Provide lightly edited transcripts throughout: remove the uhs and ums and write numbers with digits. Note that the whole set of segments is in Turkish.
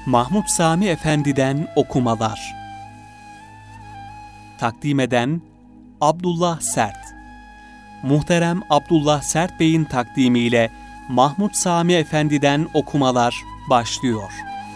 Mahmud Sami Efendi'den okumalar. Takdim eden Abdullah Sert. Muhterem Abdullah Sert Bey'in takdimiyle Mahmud Sami Efendi'den okumalar başlıyor.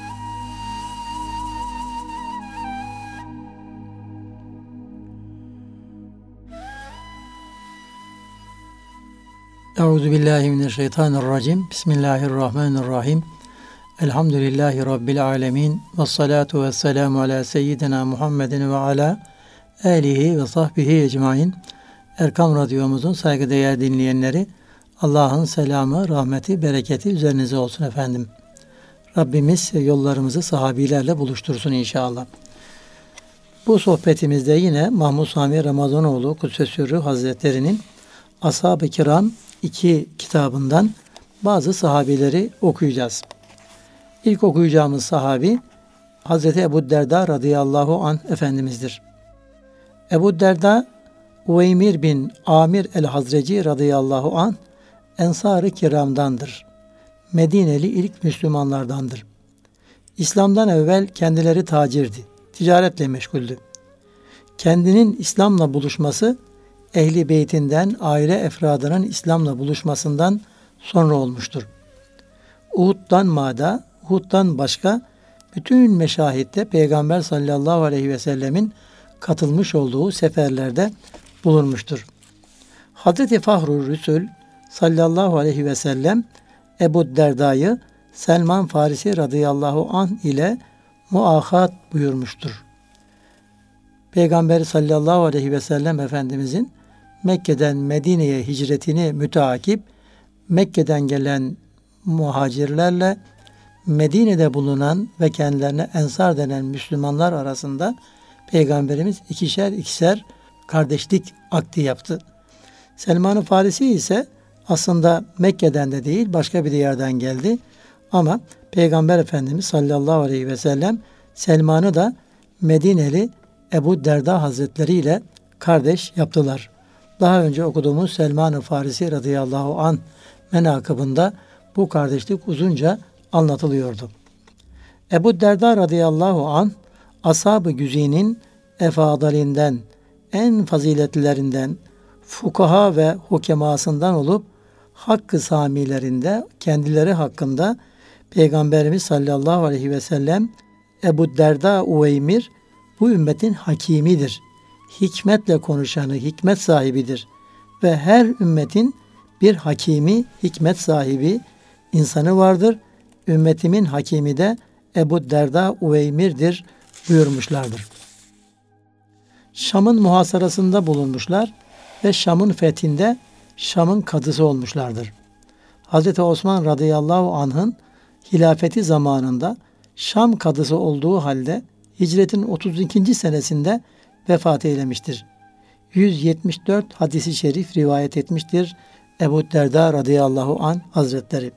Euzubillahimineşşeytanirracim. Bismillahirrahmanirrahim. Elhamdülillahi Rabbil alemin. Vessalatu vesselamu ala seyyidina Muhammedin ve ala alihi ve sahbihi ecmain. Erkam Radyomuzun saygıdeğer dinleyenleri, Allah'ın selamı, rahmeti, bereketi üzerinize olsun efendim. Rabbimiz yollarımızı sahabilerle buluştursun inşallah. Bu sohbetimizde yine Mahmud Sami Ramazanoğlu Kudsesürrü Hazretleri'nin Ashab-ı Kiram 2 kitabından bazı sahabileri okuyacağız. İlk okuyacağımız sahabi Hazreti Ebu Derda radıyallahu anh Efendimiz'dir. Ebu Derda Uveymir bin Amir el-Hazreci radıyallahu anh Ensar-ı Kiram'dandır. Medineli ilk Müslümanlardandır. İslam'dan evvel kendileri tacirdi. Ticaretle meşguldü. Kendinin İslam'la buluşması Ehli Beytinden, aile efradının İslam'la buluşmasından sonra olmuştur. Uhud'dan başka bütün meşahitte Peygamber sallallahu aleyhi ve sellemin katılmış olduğu seferlerde bulunmuştur. Hazreti Fahrur Rüsül sallallahu aleyhi ve sellem Ebu Derda'yı Selman Farisi radıyallahu anh ile muahat buyurmuştur. Peygamber sallallahu aleyhi ve sellem Efendimizin Mekke'den Medine'ye hicretini müteakip Mekke'den gelen muhacirlerle Medine'de bulunan ve kendilerine Ensar denen Müslümanlar arasında Peygamberimiz ikişer kardeşlik akdi yaptı. Selman-ı Farisi ise aslında Mekke'den de değil başka bir yerden geldi. Ama Peygamber Efendimiz sallallahu aleyhi ve sellem Selman'ı da Medineli Ebu Derda Hazretleri ile kardeş yaptılar. Daha önce okuduğumuz Selman-ı Farisi radıyallahu anh menakıbında bu kardeşlik uzunca anlatılıyordu. Ebu Derda radıyallahu anh ashab-ı güzinin efadalinden, en faziletlilerinden, fukaha ve hukemasından olup hakkı samilerinde kendileri hakkında Peygamberimiz sallallahu aleyhi ve sellem Ebu Derda Uveymir bu ümmetin hakimidir. Hikmetle konuşanı, hikmet sahibidir. Ve her ümmetin bir hakimi, hikmet sahibi insanı vardır. Ümmetimin hakimi de Ebu Derda Uveymir'dir buyurmuşlardır. Şam'ın muhasarasında bulunmuşlar ve Şam'ın fethinde Şam'ın kadısı olmuşlardır. Hazreti Osman radıyallahu anh'ın hilafeti zamanında Şam kadısı olduğu halde hicretin 32. senesinde vefat eylemiştir. 174 hadisi şerif rivayet etmiştir Ebu Derda radıyallahu anh hazretleri.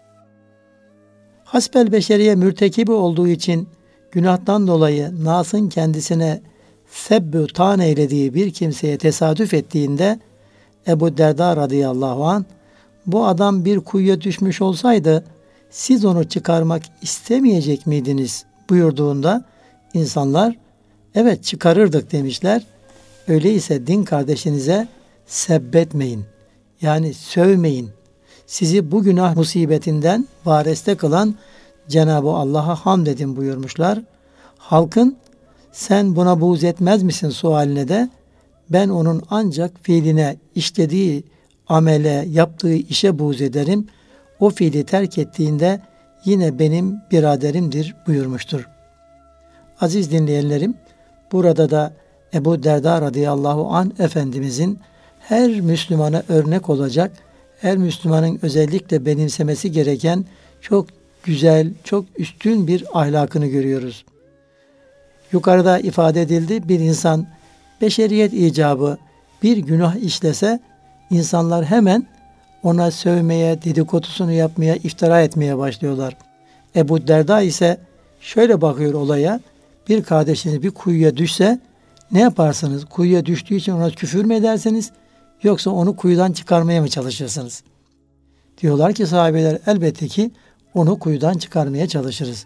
Hasbel beşeriye mürtekibi olduğu için günahtan dolayı Nas'ın kendisine sebbü tan eylediği bir kimseye tesadüf ettiğinde Ebu Derda radıyallahu anh bu adam bir kuyuya düşmüş olsaydı siz onu çıkarmak istemeyecek miydiniz buyurduğunda insanlar evet çıkarırdık demişler. Öyleyse din kardeşinize sebbetmeyin. Yani sövmeyin. Sizi bu günah musibetinden vareste kılan Cenab-ı Allah'a hamd edin buyurmuşlar. Halkın sen buna buğz etmez misin sualine de ben onun ancak fiiline, işlediği amele, yaptığı işe buğz ederim. O fiili terk ettiğinde yine benim biraderimdir buyurmuştur. Aziz dinleyenlerim, burada da Ebu Derda radıyallahu anh Efendimizin her Müslümana örnek olacak, her Müslümanın özellikle benimsemesi gereken çok güzel, çok üstün bir ahlakını görüyoruz. Yukarıda ifade edildi, bir insan beşeriyet icabı bir günah işlese, insanlar hemen ona sövmeye, dedikodusunu yapmaya, iftira etmeye başlıyorlar. Ebu Derda ise şöyle bakıyor olaya, bir kardeşiniz bir kuyuya düşse ne yaparsınız? Kuyuya düştüğü için ona küfür mü edersiniz? Yoksa onu kuyudan çıkarmaya mı çalışırsınız? Diyorlar ki sahabeler elbette ki onu kuyudan çıkarmaya çalışırız.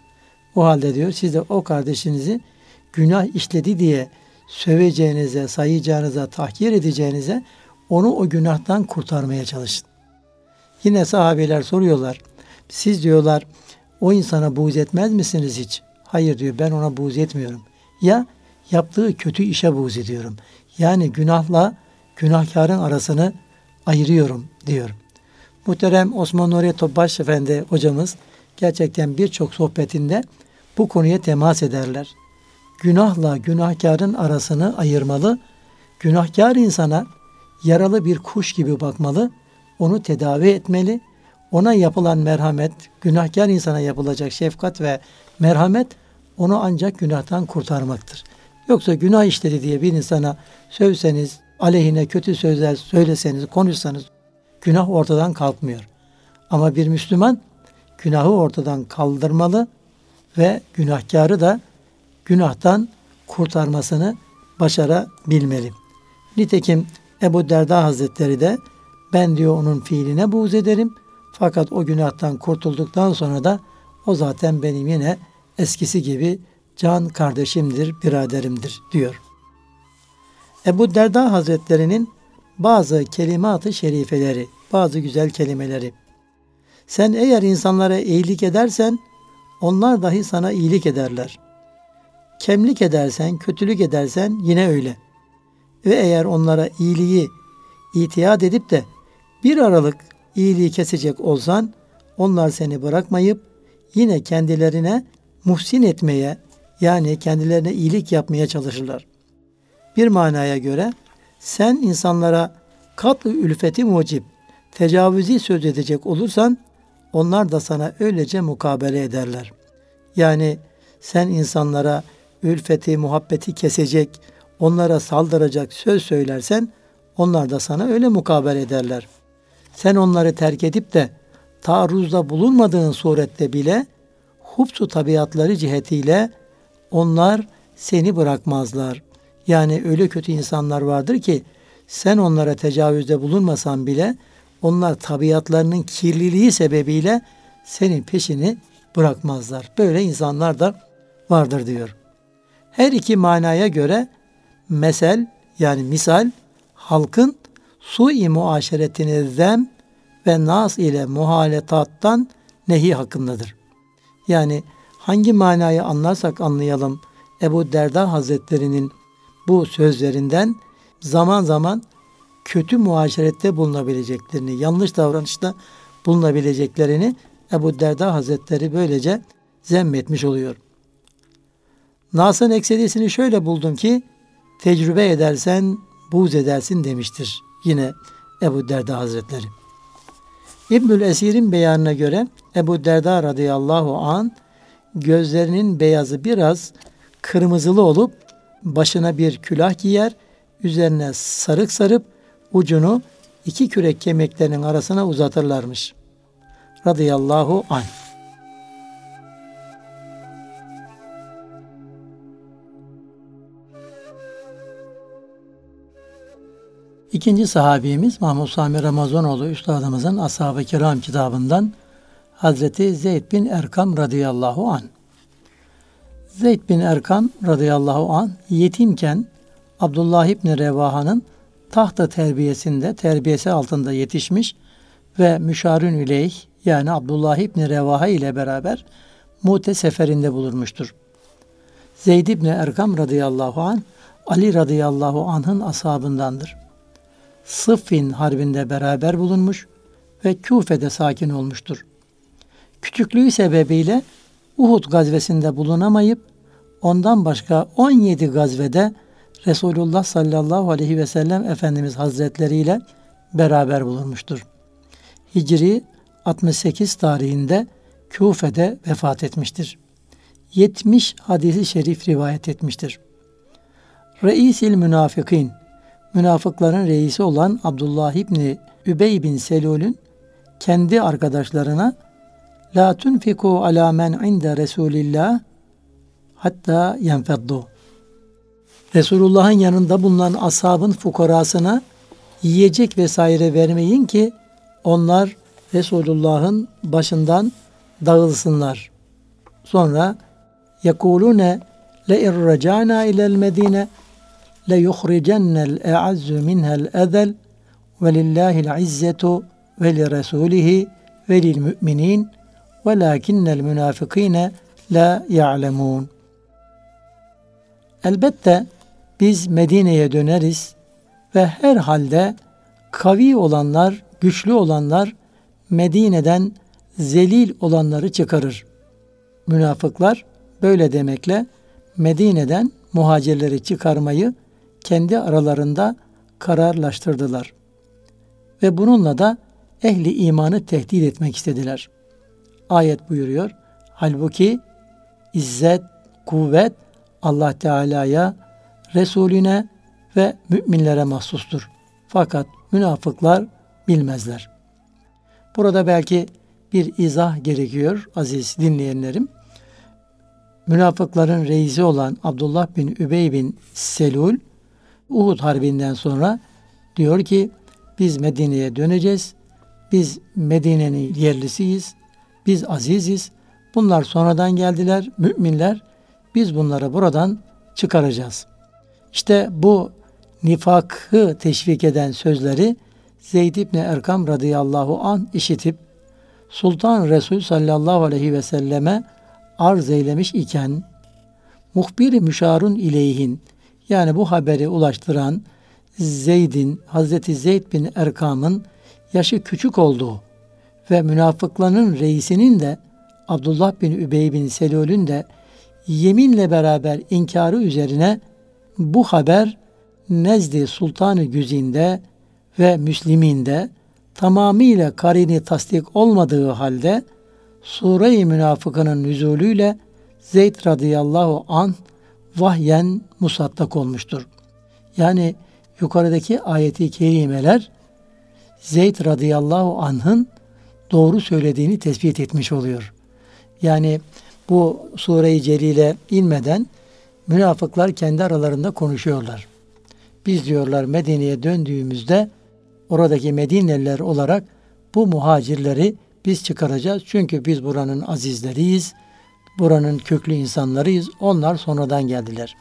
O halde diyor siz de o kardeşinizi günah işledi diye söveceğinize, sayacağınıza, tahkir edeceğinize onu o günahtan kurtarmaya çalışın. Yine sahabeler soruyorlar. Siz diyorlar o insana buğz etmez misiniz hiç? Hayır diyor, ben ona buğz etmiyorum. Ya yaptığı kötü işe buğz ediyorum. Yani günahla günahkarın arasını ayırıyorum diyor. Muhterem Osman Nuri Topbaş Efendi hocamız gerçekten birçok sohbetinde bu konuya temas ederler. Günahla günahkarın arasını ayırmalı. Günahkar insana yaralı bir kuş gibi bakmalı. Onu tedavi etmeli. Ona yapılan merhamet, günahkar insana yapılacak şefkat ve merhamet onu ancak günahtan kurtarmaktır. Yoksa günah işledi diye bir insana sövseniz, aleyhine kötü sözler söyleseniz, konuşsanız günah ortadan kalkmıyor. Ama bir Müslüman günahı ortadan kaldırmalı ve günahkarı da günahtan kurtarmasını başarabilmeli. Nitekim Ebu Derda Hazretleri de ben diyor onun fiiline buğz ederim. Fakat o günahtan kurtulduktan sonra da o zaten benim yine eskisi gibi can kardeşimdir, biraderimdir diyor. Ebu Derda Hazretleri'nin bazı kelimat-ı şerifeleri, bazı güzel kelimeleri. Sen eğer insanlara iyilik edersen onlar dahi sana iyilik ederler. Kemlik edersen, kötülük edersen yine öyle. Ve eğer onlara iyiliği itiyat edip de bir aralık iyiliği kesecek olsan onlar seni bırakmayıp yine kendilerine muhsin etmeye, yani kendilerine iyilik yapmaya çalışırlar. Bir manaya göre sen insanlara kat-ı ülfeti mucib, tecavüzi söz edecek olursan onlar da sana öylece mukabele ederler. Yani sen insanlara ülfeti, muhabbeti kesecek, onlara saldıracak söz söylersen onlar da sana öyle mukabele ederler. Sen onları terk edip de taarruzda bulunmadığın surette bile hubsu tabiatları cihetiyle onlar seni bırakmazlar. Yani öyle kötü insanlar vardır ki sen onlara tecavüzde bulunmasan bile onlar tabiatlarının kirliliği sebebiyle senin peşini bırakmazlar. Böyle insanlar da vardır diyor. Her iki manaya göre mesel yani misal halkın sui muaşeretine zem ve nas ile muhaletattan nehi hakkındadır. Yani hangi manayı anlarsak anlayalım Ebu Derda Hazretleri'nin bu sözlerinden zaman zaman kötü muaşerette bulunabileceklerini, yanlış davranışta bulunabileceklerini Ebu Derda Hazretleri böylece zemmetmiş oluyor. Nas'ın ekserisini şöyle buldum ki tecrübe edersen buğz edersin demiştir yine Ebu Derda Hazretleri. İbnül Esir'in beyanına göre Ebu Derda radıyallahu an gözlerinin beyazı biraz kırmızılı olup başına bir külah giyer, üzerine sarık sarıp ucunu iki kürek kemiklerinin arasına uzatırlarmış. Radıyallahu anh. İkinci sahabimiz Mahmud Sami Ramazanoğlu Üstadımızın Ashab-ı Kiram kitabından Hazreti Zeyd bin Erkam radıyallahu anh. Zeyd bin Erkam radıyallahu anh yetimken Abdullah İbni Revaha'nın tahta terbiyesi altında yetişmiş ve müşarün ileyh yani Abdullah İbni Revaha ile beraber Mu'te seferinde bulunmuştur. Zeyd İbni Erkam radıyallahu anh Ali radıyallahu anh'ın ashabındandır. Sıffin harbinde beraber bulunmuş ve Küfe'de sakin olmuştur. Küçüklüğü sebebiyle Uhud gazvesinde bulunamayıp ondan başka 17 gazvede Resulullah sallallahu aleyhi ve sellem Efendimiz Hazretleri ile beraber bulunmuştur. Hicri 68 tarihinde Küfe'de vefat etmiştir. 70 hadisi şerif rivayet etmiştir. Reisil münafıkîn, münafıkların reisi olan Abdullah İbni Übey bin Selul'ün kendi arkadaşlarına la tunfiku ala men inde Resulillah hatta yenfeddu. Resulullah'ın yanında bulunan ashabın fukarasına yiyecek vesaire vermeyin ki onlar Resulullah'ın başından dağılsınlar. Sonra يَقُولُونَ لَاِنْ رَجَعْنَا اِلَى الْمَد۪ينَ لَيُخْرِجَنَّ الْاَعَزُّ مِنْهَا الْاَذَلِ وَلِلَّهِ الْعِزَّةُ وَلِرَسُولِهِ وَلِلْمُؤْمِنِينَ وَلَاكِنَّ الْمُنَافِقِينَ لَا يَعْلَمُونَ. Elbette biz Medine'ye döneriz ve herhalde kavi olanlar, güçlü olanlar Medine'den zelil olanları çıkarır. Münafıklar böyle demekle Medine'den muhacirleri çıkarmayı kendi aralarında kararlaştırdılar. Ve bununla da ehli imanı tehdit etmek istediler. Ayet buyuruyor. Halbuki izzet, kuvvet Allah Teala'ya, Resulüne ve müminlere mahsustur. Fakat münafıklar bilmezler. Burada belki bir izah gerekiyor aziz dinleyenlerim. Münafıkların reisi olan Abdullah bin Übey bin Selul, Uhud Harbi'nden sonra diyor ki, biz Medine'ye döneceğiz, biz Medine'nin yerlisiyiz, biz aziziz, bunlar sonradan geldiler, müminler, biz bunları buradan çıkaracağız. İşte bu nifakı teşvik eden sözleri Zeyd İbni Erkam radıyallahu anh işitip Sultan Resul sallallahu aleyhi ve selleme arz eylemiş iken muhbir-i müşarun ileyhin, yani bu haberi ulaştıran Zeyd'in, Hazreti Zeyd bin Erkam'ın yaşı küçük olduğu ve münafıkların reisinin de Abdullah bin Übey bin Selul'ün de yeminle beraber inkarı üzerine bu haber nezd-i Sultan-ı Güzin'de ve Müslim'inde tamamıyla karini tasdik olmadığı halde Sure-i Münafıka'nın nüzulüyle Zeyd radıyallahu anh vahyen musaddak olmuştur. Yani yukarıdaki ayeti kerimeler Zeyd radıyallahu anh'ın doğru söylediğini tespit etmiş oluyor. Yani bu sure-i celile inmeden münafıklar kendi aralarında konuşuyorlar. Biz diyorlar Medine'ye döndüğümüzde oradaki Medineliler olarak bu muhacirleri biz çıkaracağız. Çünkü biz buranın azizleriyiz, buranın köklü insanlarıyız. Onlar sonradan geldiler.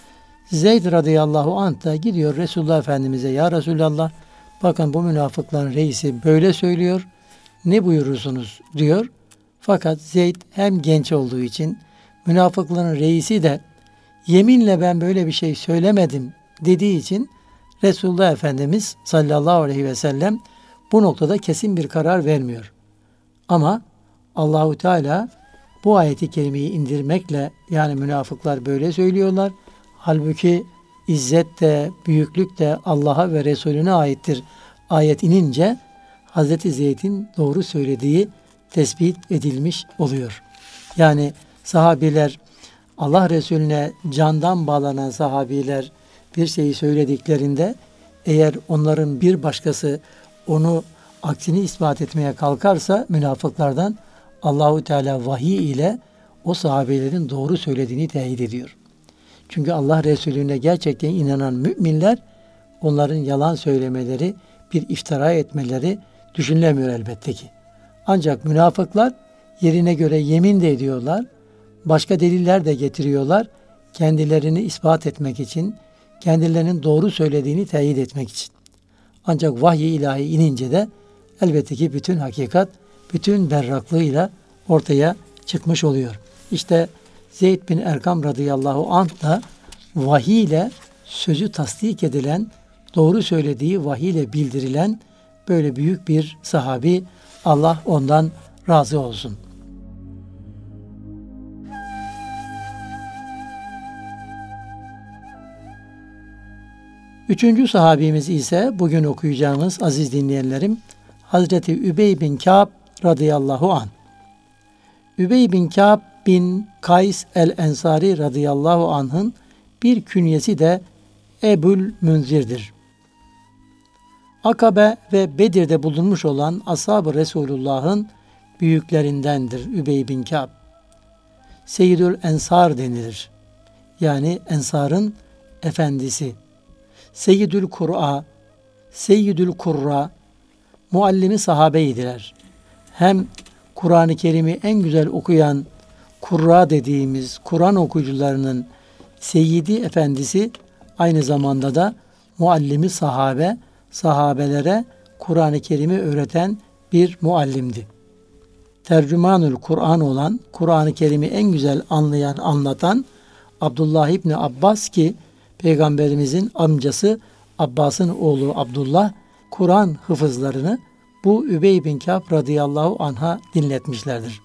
Zeyd radıyallahu anh da gidiyor Resulullah Efendimiz'e, ya Resulallah bakın bu münafıkların reisi böyle söylüyor. Ne buyurursunuz diyor. Fakat Zeyd hem genç olduğu için münafıkların reisi de yeminle ben böyle bir şey söylemedim dediği için Resulullah Efendimiz sallallahu aleyhi ve sellem bu noktada kesin bir karar vermiyor. Ama Allahu Teala bu ayeti kerimeyi indirmekle, yani münafıklar böyle söylüyorlar. Halbuki izzet de, büyüklük de Allah'a ve Resulüne aittir. Ayet inince Hazreti Zeyd'in doğru söylediği tespit edilmiş oluyor. Yani sahabiler, Allah Resulüne candan bağlanan sahabiler bir şeyi söylediklerinde eğer onların bir başkası onu aksini ispat etmeye kalkarsa münafıklardan Allahu Teala vahiy ile o sahabelerin doğru söylediğini teyit ediyor. Çünkü Allah Resulüne gerçekten inanan müminler onların yalan söylemeleri, bir iftira etmeleri düşünülemiyor elbette ki. Ancak münafıklar yerine göre yemin de ediyorlar, başka deliller de getiriyorlar, kendilerini ispat etmek için, kendilerinin doğru söylediğini teyit etmek için. Ancak vahiy ilahi inince de elbette ki bütün hakikat, bütün berraklığıyla ortaya çıkmış oluyor. İşte Zeyd bin Erkam radıyallahu anh da vahiy ile sözü tasdik edilen, doğru söylediği vahiy ile bildirilen böyle büyük bir sahabi. Allah ondan razı olsun. Üçüncü sahabimiz ise bugün okuyacağımız aziz dinleyenlerim Hazreti Übey bin Ka'b radıyallahu anh. Übey bin Ka'b bin Kays el-Ensari radıyallahu anh'ın bir künyesi de Ebul Münzir'dir. Akabe ve Bedir'de bulunmuş olan Ashab-ı Resulullah'ın büyüklerindendir Übey bin Ka'b. Seyyidül Ensar denilir. Yani Ensar'ın efendisi. Seyyidül Kur'a, Seyyidül Kurra, muallimi sahabeydiler. Hem Kur'an-ı Kerim'i en güzel okuyan, kurra dediğimiz Kur'an okuyucularının seyyidi efendisi, aynı zamanda da muallimi sahabe, sahabelere Kur'an-ı Kerim'i öğreten bir muallimdi. Tercümanül Kur'an olan, Kur'an-ı Kerim'i en güzel anlayan, anlatan Abdullah İbni Abbas ki Peygamberimizin amcası Abbas'ın oğlu Abdullah, Kur'an hıfızlarını bu Übey bin Kâb radıyallahu anh'a dinletmişlerdir.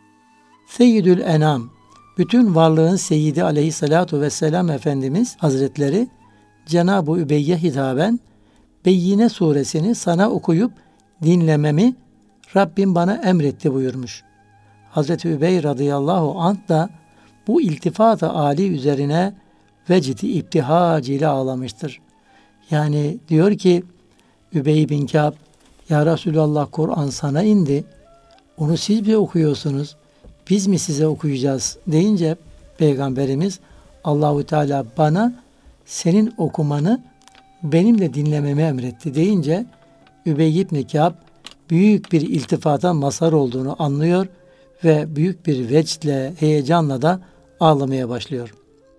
Seyyidül Enam, bütün varlığın seyyidi aleyhissalatu vesselam Efendimiz Hazretleri Cenab-ı Übey'e hitaben Beyyine suresini sana okuyup dinlememi Rabbim bana emretti buyurmuş. Hazreti Übey radıyallahu anh da bu iltifat-ı âli üzerine vecd-i ibtihac ile ağlamıştır. Yani diyor ki Übey bin Kâb, ya Resulallah Kur'an sana indi, onu siz mi okuyorsunuz, biz mi size okuyacağız deyince Peygamberimiz Allahu Teala bana senin okumanı benim de dinlememi emretti deyince Übey ibn Kâb büyük bir iltifata mazhar olduğunu anlıyor ve büyük bir vecdle, heyecanla da ağlamaya başlıyor.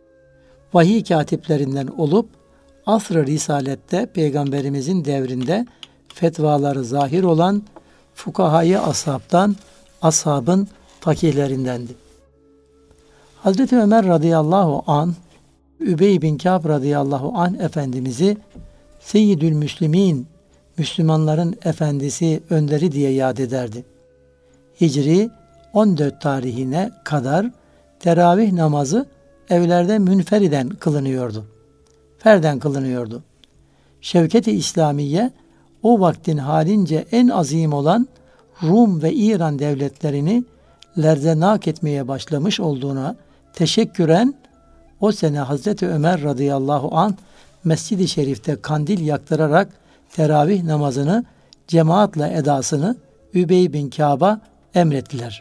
Vahiy katiplerinden olup asr-ı risalette Peygamberimizin devrinde fetvaları zahir olan fukahayı ashabtan, ashabın fakihlerindendi. Hazreti Ömer radıyallahu anh, Übey bin Kâb radıyallahu anh Efendimiz'i Seyyidül Müslimin, Müslümanların efendisi, önderi diye yad ederdi. Hicri 14 tarihine kadar teravih namazı evlerde münferiden kılınıyordu. Ferden kılınıyordu. Şevket-i İslamiye o vaktin halince en azim olan Rum ve İran devletlerini lerzenak etmeye başlamış olduğuna teşekküren o sene Hazreti Ömer radıyallahu anh Mescid-i Şerif'te kandil yaktırarak teravih namazını cemaatle edasını Übey bin Kâb'a emrettiler.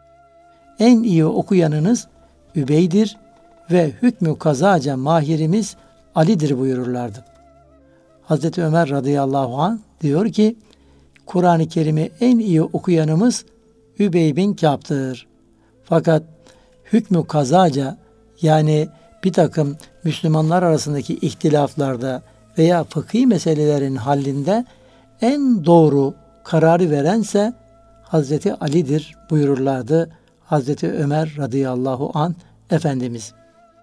En iyi okuyanınız Übey'dir ve hükmü kazaca mahirimiz Ali'dir buyururlardı. Hazreti Ömer radıyallahu anh diyor ki Kur'an-ı Kerim'i en iyi okuyanımız Übey bin Kâb'tır. Fakat hükmü kazaca, yani bir takım Müslümanlar arasındaki ihtilaflarda veya fıkhi meselelerin hallində en doğru kararı verense Hazreti Ali'dir buyururlardı Hazreti Ömer radıyallahu anh Efendimiz.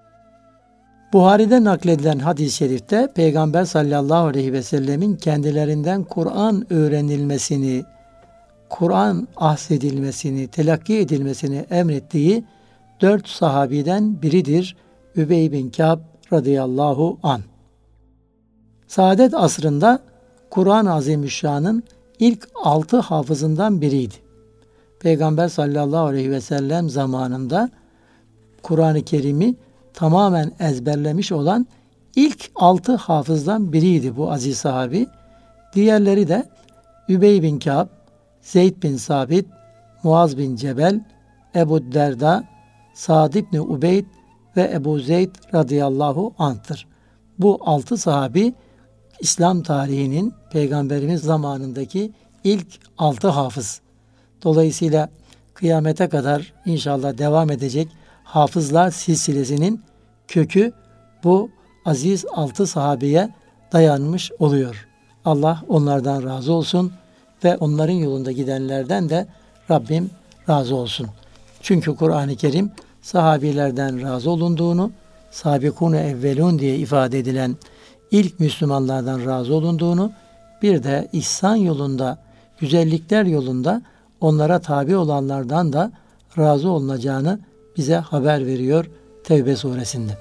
Buhari'de nakledilen hadis-i şerifte Peygamber sallallahu aleyhi ve sellemin kendilerinden Kur'an öğrenilmesini, Kur'an ahsedilmesini, telakki edilmesini emrettiği 4 sahabiden biridir Übey bin Kâb radıyallahu anh. Saadet asrında Kur'an-ı Azimüşşan'ın ilk 6 hafızından biriydi. Peygamber sallallahu aleyhi ve sellem zamanında Kur'an-ı Kerim'i tamamen ezberlemiş olan ilk 6 hafızdan biriydi bu aziz sahabi. Diğerleri de Übey bin Kâb, Zeyd bin Sabit, Muaz bin Cebel, Ebu Derda, Sa'd ibn Ubeyd ve Ebu Zeyd radıyallahu anh'tır. Bu 6 sahabi İslam tarihinin Peygamberimiz zamanındaki ilk 6 hafız. Dolayısıyla kıyamete kadar inşallah devam edecek hafızlar silsilesinin kökü bu aziz 6 sahabeye dayanmış oluyor. Allah onlardan razı olsun ve onların yolunda gidenlerden de Rabbim razı olsun. Çünkü Kur'an-ı Kerim sahabilerden razı olunduğunu, sabikûne evvelûn diye ifade edilen ilk Müslümanlardan razı olunduğunu, bir de ihsan yolunda, güzellikler yolunda onlara tabi olanlardan da razı olunacağını bize haber veriyor Tevbe suresinde.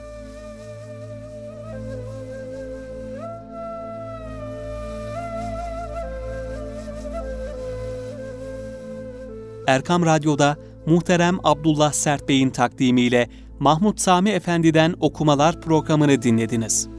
Erkam Radyo'da muhterem Abdullah Sert Bey'in takdimiyle Mahmud Sami Efendi'den okumalar programını dinlediniz.